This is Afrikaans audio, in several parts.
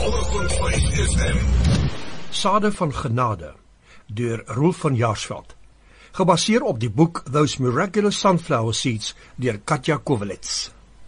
100.5 FM. Sade van Genade, deur Roel van Jaarsveld. Gebaseer op die boek Those Miraculous Sunflower Seeds deur Katja Kovelets.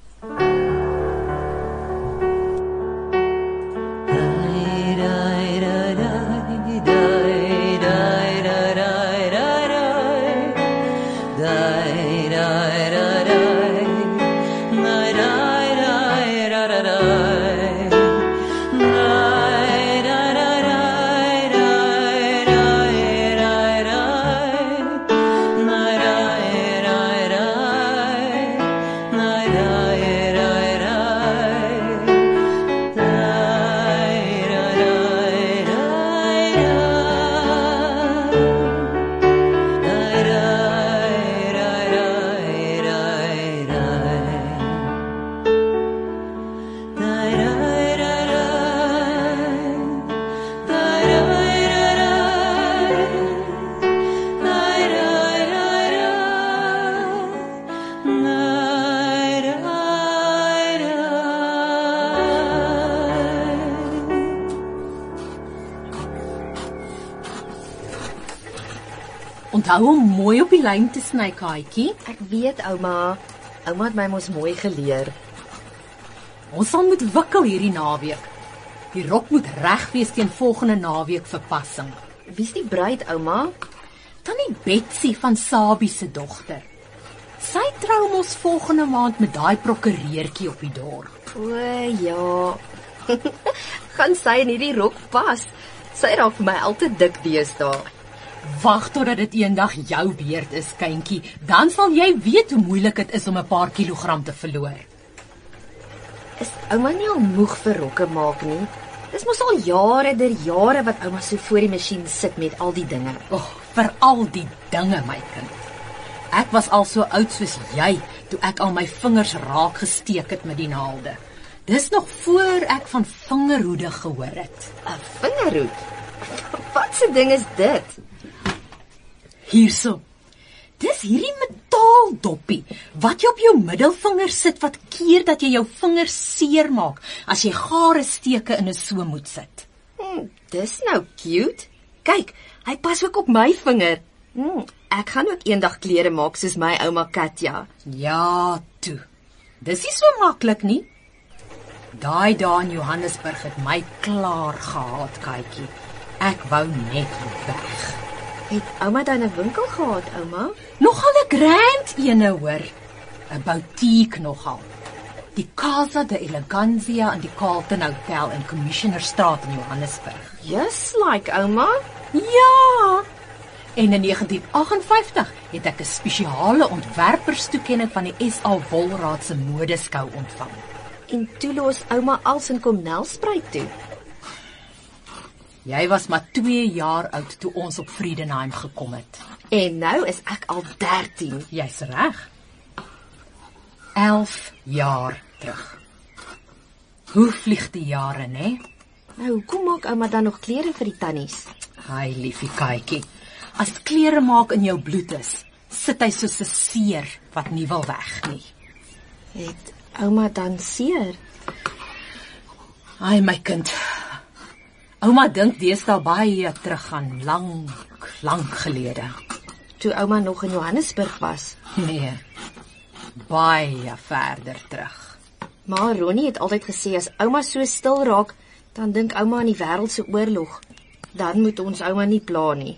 Onthou om mooi op die lyn te sny, Katjie. Ek weet, ouma. Ouma het my mos mooi geleer. Ons sal moet wikkel hierdie naweek. Die rok moet reg wees teen volgende naweek verpassing. Wie's die bruid, ouma? Tannie Betsy van Sabie se dogter. Sy trou mos volgende maand met daai prokureurtjie op die dorp. O ja. Gaan sy in hierdie rok pas? Sy raak vir my al te dik deesdae. Wag totdat dit eendag jou beurt is, kindjie. Dan sal jy weet hoe moeilik dit is om 'n paar kilogram te verloor. Is ouma nie al moeg vir rokke maak nie? Dis mos al jare wat ouma so voor die masjien sit met al die dinge. Vir al die dinge, my kind. Ek was al so oud soos jy, toe ek al my vingers raak gesteek het met die naalde. Dis nog voor ek van vingerhoede gehoor het. 'n Vingerhoed? Wat 'n ding is dit? Hierso. Dis hierdie metaaldoppie wat jy op jou middelvinger sit wat keer dat jy jou vingers seer maak as jy gare steke in 'n soem moet sit. Dis nou cute. Kyk, hy pas ook op my vinger. Ek gaan ook eendag klere maak soos my ouma Katja. Ja, toe. Dis nie so maklik nie. Daai dae in Johannesburg het my klaar gehaat, Katjie. Ek wou net weg. Het ouma dan 'n winkel gehad, ouma? Nogal 'n grand ene hoor. 'n Boutique nogal. Die Casa de Elegancia in die Carlton Hotel in Commissionerstraat in Johannesburg. Just like ouma. Ja. En in 1958 het ek 'n spesiale ontwerperstoekenning van die SA Wolraad se modeskou ontvang. En toe los ouma als en kom Nelspruit toe. Jy was maar 2 jaar oud toe ons op Friedenheim gekom het. En nou is ek al 13. Jy's reg. 11 jaar terug. Hoe vlieg die jare, né? Nou, hoekom maak ouma dan nog klere vir die tannies? Hy liefie Katjie. As klere maak in jou bloed is, sit hy soos 'n seer wat nie wil weg nie. Het ouma dan seer? Ai my kind. Ouma dink deesdae baie terug aan lank gelede. Toe ouma nog in Johannesburg was? Nee, baie verder terug. Maar Ronnie het altyd gesê as ouma so stil raak, dan dink ouma aan die wêreldse oorlog. Dan moet ons ouma nie pla nie.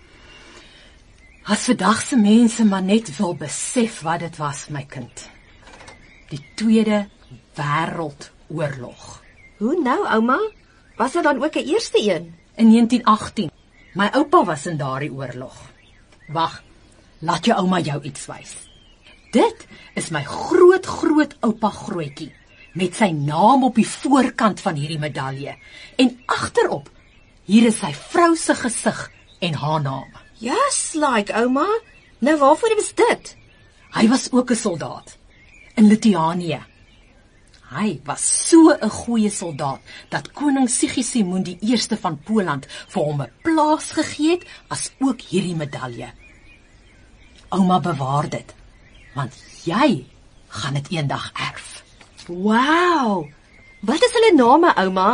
As vandag se mense maar net wil besef wat dit was, my kind. Die Tweede Wêreldoorlog. Hoe nou, ouma? Was daar dan ook 'n eerste een? In 1918. My oupa was in daardie oorlog. Wag, laat jou ouma jou iets wys. Dit is my groot oupa Grootjie, met sy naam op die voorkant van hierdie medalje. En agterop, hier is sy vrou se gesig en haar naam. Just like ouma. Nou waarvoor was dit? Hy was ook 'n soldaat in Lithuanië. Hy was so 'n goeie soldaat dat koning Sigismund die eerste van Poland vir hom 'n plaas gegee het, as ook hierdie medalje. Ouma bewaar dit, want jy gaan dit eendag erf. Wow. Wat is hulle name, ouma?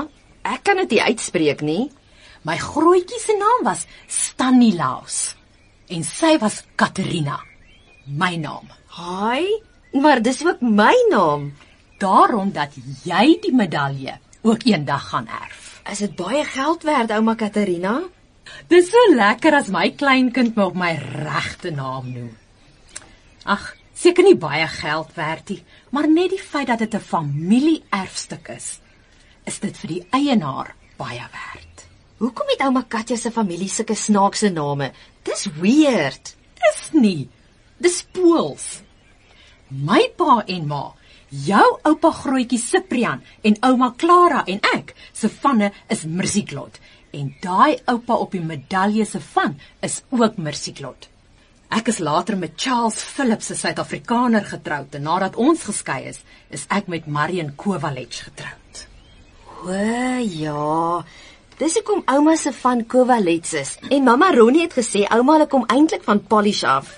Ek kan dit nie uitspreek nie. My grootjie se naam was Stanislaus en sy was Katerina, my naam. Haai, maar dis ook my naam. Daarom dat jy die medalje ook eendag gaan erf. Is dit baie geld werd, ouma Katerina? Dis so lekker as my kleinkind my op my regte naam noem. Ag, seker nie baie geld werd nie, maar net die feit dat dit 'n familie-erfstuk is dit vir die eienaar baie werd. Hoekom het ouma Katja se familie sulke snaakse name? Dis weird. Dis nie. Dis Pools. My pa en ma, jou oupa grootjie Cyprian en ouma Clara en ek se vanne is Mirsiklot en daai oupa op die medalje se van is ook Mirsiklot. Ek is later met Charles Phillips, 'n Suid-Afrikaner, getroud en nadat ons geskei is ek met Marion Kovalec getroud. O ja, dis hoekom ouma se van Kovalec is. En mamma Ronnie het gesê ouma hulle kom eintlik van Polish af.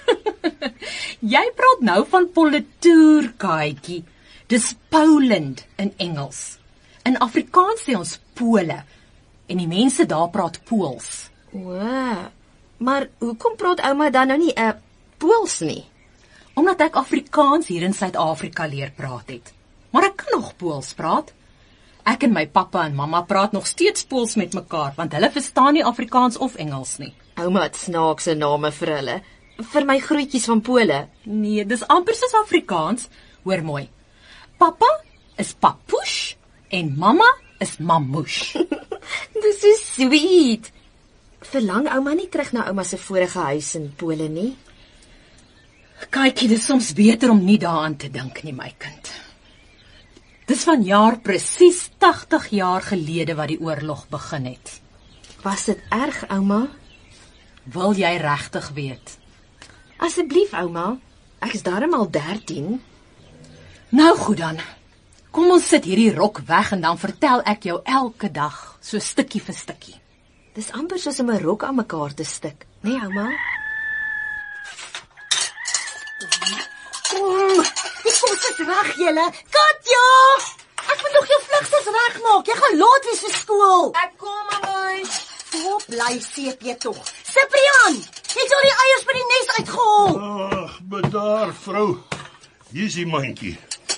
Jy praat nou van Politoer, Kaatjie. Dis Poland in Engels. In Afrikaans sê ons Pole en die mense daar praat Pools. O, maar hoekom praat ouma dan nou nie Pools nie? Omdat ek Afrikaans hier in Suid-Afrika leer praat het. Maar ek kan nog Pools praat. Ek en my pappa en mamma praat nog steeds Pools met mekaar, want hulle verstaan nie Afrikaans of Engels nie. Ouma het snaakse name vir hulle. Vir my grootjies van Pole. Nee, dis amper soos Afrikaans. Hoor mooi. Pappa is Papoes en mamma is Mammoes. Dis so sweet. Verlang ouma nie terug na ouma se vorige huis in Pole nie? Kykie, dis soms beter om nie daaraan te dink nie, my kind. Dis vanjaar presies 80 jaar gelede wat die oorlog begin het. Was dit erg, ouma? Wil jy regtig weet? Asseblief, ouma. Ek is darm al 13. Nou goed dan. Kom ons sit hierdie rok weg en dan vertel ek jou elke dag, so stukkie vir stukkie. Dis amper soos om 'n rok aan mekaar te stik, nee ouma? Die kos is reg, julle. Katja! Ek moet nog jou vlugsters regmaak. Jy gaan laat wees vir skool. Ek kom, mamma. Waar bly CP tog? Cyprian, het al die eiers by die nes uitgehaal. Ag, bedaar vrou. Hier is die mandjie.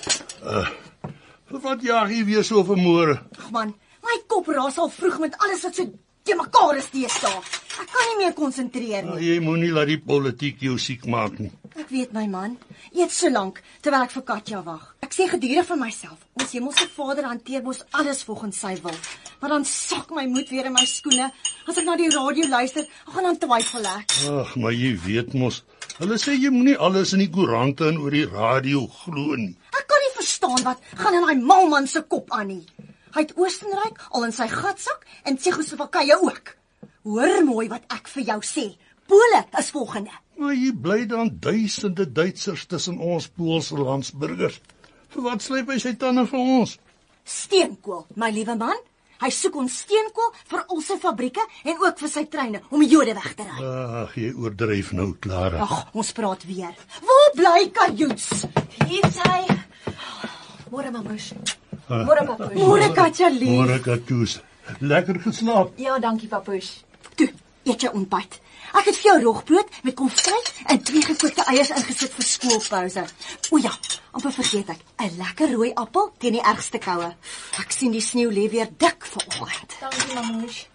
Vir wat jaag jy weer so vanmôre? Ag man, my kop raas al vroeg met alles wat so te mekaar is deesdae. Ek kan nie meer konsentreer nie. Jy moenie laat die politiek jou siek maak nie. Ek weet my man, eet so lank terwyl ek vir Katja wag. Ek sê gedurig vir myself, ons hemelse Vader hanteer mos alles volgens sy wil. Maar dan sak my moed weer in my skoene as ek na die radio luister, gaan dan twyfel ek. Ag, maar jy weet mos, hulle sê jy moenie alles in die koerante en oor die radio glo nie. Ek kan nie verstaan wat gaan in daai malman se kop aan nie. Hy het Oostenryk al in sy gatsak en Tsjechoslowakye ook. Hoor mooi wat ek vir jou sê. Pole is volgende. Maar hier bly dan duisende Duitsers tussen ons Poolse landsburgers. Vir wat slyp hy sy tande vir ons? Steenkool, my liewe man. Hy soek ons steenkool vir al sy fabrieke en ook vir sy treine om die Jode weg te ry. Ag, jy oordryf nou, Clara. Ag, ons praat weer. Waar bly Kajuts? Hier sy. Môre, mamoes. Môre papoes. Môre Katja lief. Môre, Katoes. Lekker geslaap. Ja, dankie, papoes. Toe, eet jou ontbyt. Ek het vir jou roggebrood met konfyt en 2 gekookte eiers ingesit vir skoolpouse. O ja, amper vergeet ek, 'n lekker rooi appel teen die ergste koue. Ek sien die sneeu lê weer dik vanoggend. Dankie, mamoes.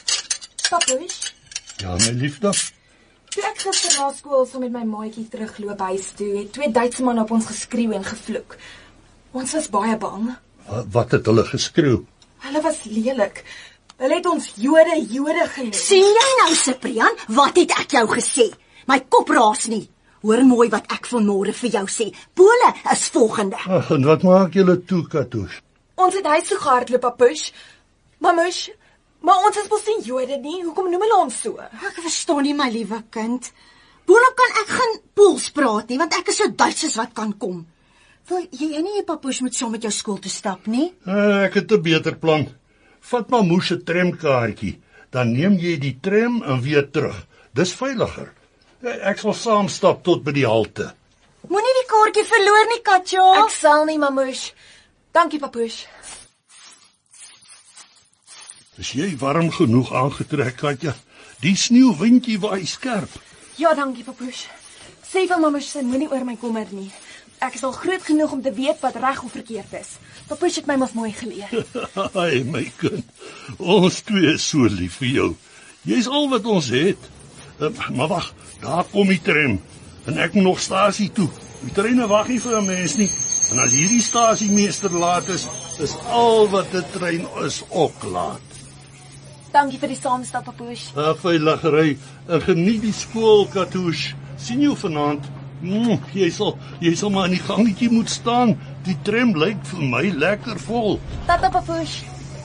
Papoes, Ja, my liefde. toe ek gister na skool saam met my maatjie terugloop huis toe, het 2 Duitse manne op ons geskreeu en gevloek. Ons was baie bang. Wat het hulle geskreeu? Hulle was lelik. Hulle het ons Jode genoem. Sien jy nou, Cyprian, wat het ek jou gesê? My kop raas nie. Hoor mooi wat ek vanmôre vir jou sê. Pole is volgende. Ag, en wat maak julle toe, Katoes? Ons het huis toe gehardloop, papoes. Mamoes, maar ons is mos nie Jode nie. Hoekom noem hulle ons so? Ek verstaan nie, my liewe kind. Boonop kan ek geen Pools praat nie, want ek is so Duits as wat kan kom. Wil jy nie jou papoes moet saam met jou skool toe stap nie? Ek het 'n beter plan. Vat maar moes 'n tramkaartjie, dan neem jy die tram en weer terug. Dis veiliger. Ek sal saam stap tot by die halte. Moenie die kaartjie verloor nie, Katja. Ek sal nie, mamoes. Dankie, papoes. Is jy warm genoeg aangetrek, Katja? Die sneeuwwindjie waai skerp. Ja, dankie, papoes. Sê vir mamma sy moenie oor my kommer nie. Ek is al groot genoeg om te weet wat reg of verkeerd is. Papoes het my mos mooi geleer. Ai, my kind. Ons twee is so lief vir jou. Jy's al wat ons het. Maar wag, daar kom die tram. En ek moet nog stasie toe. Die treine wag nie vir 'n mens nie. En as hierdie stasiemeester laat is al wat 'n trein is ook laat. Dankie vir die saamstap, papoes. Veilig ry en geniet die skool, Katouche. Sien jou vanaand. Jy sal maar in die gangetjie moet staan. Die tram lyk vir my lekker vol. Tata, papoes.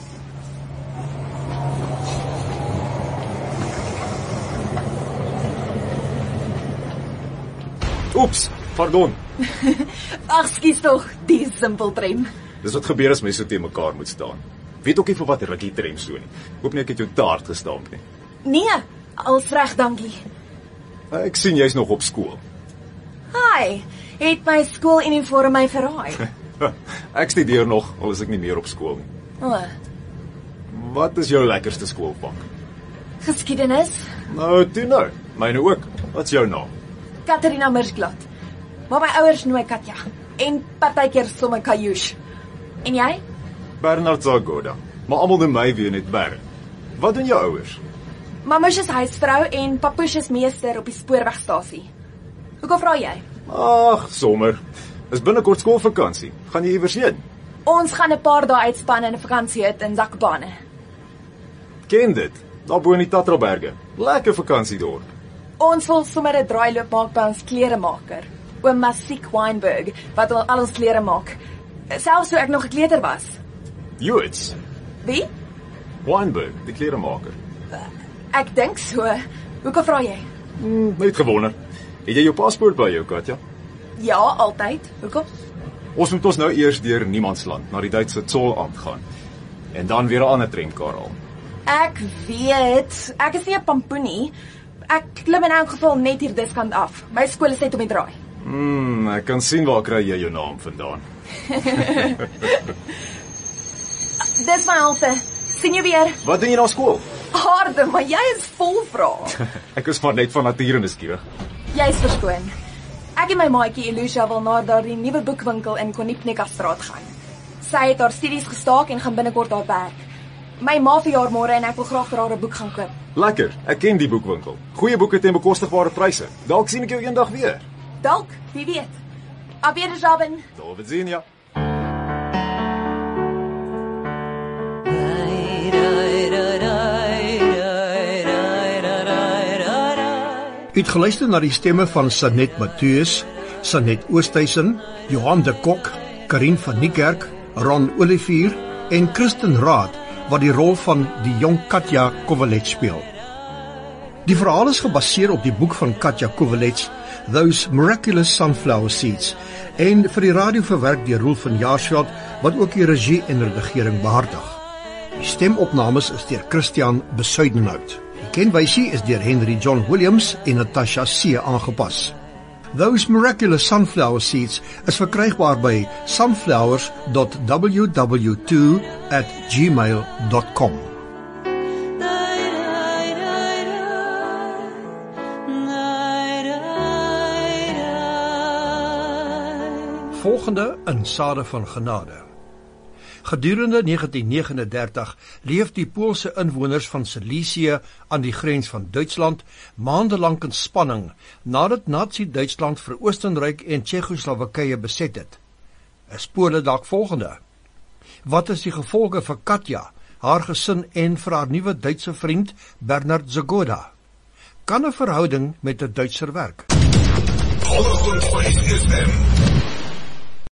Oeps, pardon. Ag, skies tog, die simpel tram. Dis wat gebeur as mense so teen mekaar moet staan. Weet ook nie vir wat rukkie tram so nie. Hoop nie ek het jou te hard gestamp nie. Nee, alles reg, dankie. Ek sien jy's nog op skool. Hi, het my skooluniform my verraai. Ek studeer nog, al is ek nie meer op skool nie. O, Wat is jou lekkerste skoolvak? geskiedenis, Nou, toe nou. Myne ook. Wat's jou naam? Katerina Mirsglad. Maar my ouers noem my Katja. En partykeer sommer Kajush. En jy? Bernard Zagoda. Maar almal noem my weer net Bern. Wat doen jou ouers? Mamma is huisvrou en papoes is meester op die spoorwegstasie. Hoekom vra jy? Ag, sommer. Is binnekort skoolvakansie. Gaan jy iewers heen? Ons gaan 'n paar dae uitspan in 'n vakansiehut in Zakopane. Ken dit. Daar bo in die Tatraberge. Lekker vakansiedorp. Ons wil sommer 'n draailoop maak by ons kleremaker, oom Masiek Weinberg, wat al ons klere maak. Selfs toe ek nog 'n kleuter was. Joets. Wie? Weinberg, die kleremaker. Ek dink so. Hoekom vra jy? Net gewonder. Het jy jou paspoort by jou, Katja? Ja, altyd. Hoekom? Ons moet nou eers deur Niemandsland na die Duitse Zollamt gaan. En dan weer 'n ander tramkar haal. Ek weet. Ek is nie 'n pampoenie. Ek klim in elk geval net hier diskant af. My skool is net om die draai. Ek kan sien waar kry jy jou naam vandaan. Dis my halte. Sien jy weer? Wat doen jy na skool? Harde, maar jy is vol vrae. Ek is maar net van nature nuuskierig. Jy's verskoon. Ek en my maatjie Elusha wil na daardie nuwe boekwinkel in Konipnekastraat gaan. Sy het haar studies gestaak en gaan binnekort daar werk. My ma verjaar môre en ek wil graag vir haar 'n boek gaan koop. Lekker, ek ken die boekwinkel. Goeie boeke teen bekostigbare pryse. Dalk sien ek jou eendag weer. Dalk, wie weet. Op Wiedersehen. Tot sien ja. U het geluister na die stemme van Sanet Matthews, Sanet Oosthuizen, Johan de Kok, Karin van Niekerk, Ron Olivier en Kristen Raad wat die rol van die jong Katja Kovalet speel. Die verhaal is gebaseer op die boek van Katja Kovalet, Those Miraculous Sunflower Seeds, en vir die radio verwerk deur Roel van Jaarsveld, wat ook die regie en redigering behartig. Die stemopnames is deur Christian Besuidenhout. Die kenwysie is deur Henry John Williams en Natasha C. aangepas. Those Miraculous Sunflower Seeds is verkrygbaar by sunflowers.www2@gmail.com. Volgende in Sade van Genade. Gedurende 1939 leef die Poolse inwoners van Silesië aan die grens van Duitsland maandelang in spanning nadat Nazi-Duitsland vir Oostenryk en Tsjechoslowakye beset het. Is Pole dalk volgende? Wat is die gevolge vir Katja, haar gesin en vir haar nuwe Duitse vriend Bernard Zagoda? Kan 'n verhouding met 'n Duitser werk? 100.5 FM